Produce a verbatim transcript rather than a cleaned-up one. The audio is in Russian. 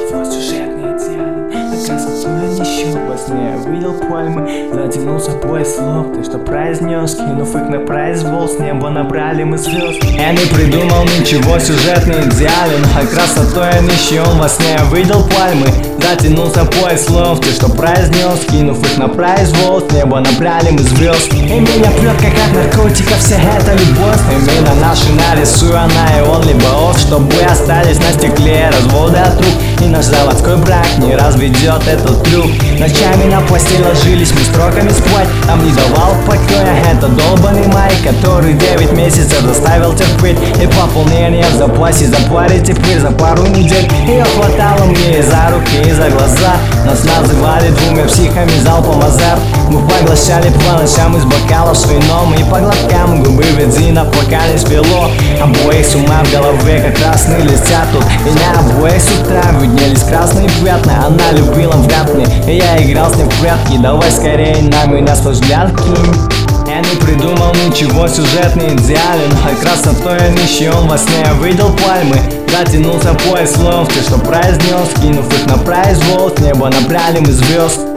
Ничего сюжетный идеален, наказан еще во сне. Я видел пальмы, затянулся пояс слов. Ты что произнес, кинув их на произвол, с неба набрали мы звезд. Я не придумал ничего, сюжетный идеален, а красотой я нищим во сне. Я видел пальмы, затянулся пояс слов. Ты что произнес, кинув их на произвол, с неба набрали мы звезд. И меня прет как от наркотиков вся эта любовь. Имена наши нарисую, она и он, либо оф, чтобы остались на стекле разводы от рук. И наш заводской брак не разведет этот трюк. Ночами на постель ложились мы строками спать. Нам не давал покоя это долбаный май, который девять месяцев заставил терпеть. И пополнение в запасе заплатить теперь за пару недель. Ее хватало мне и за руки, и за глаза. Нас называли двумя психами залпом азарт. Мы поглощали по ночам из бокалов с вином, и по глоткам губы бензина пока не свело. Обоих с ума в голове как красные листья. Тут меня обоих с утра виднелись красные пятна. Она любила взгляд мне, и я играл с ней в прятки. Давай скорее на меня свой взгляд кинь. Я не придумал ничего, сюжетный идеален, а красотой я нищим во сне. Я видел пальмы, затянулся пояс слов. Ты что произнес, кинув их на произвол, с неба набрали мы звезд.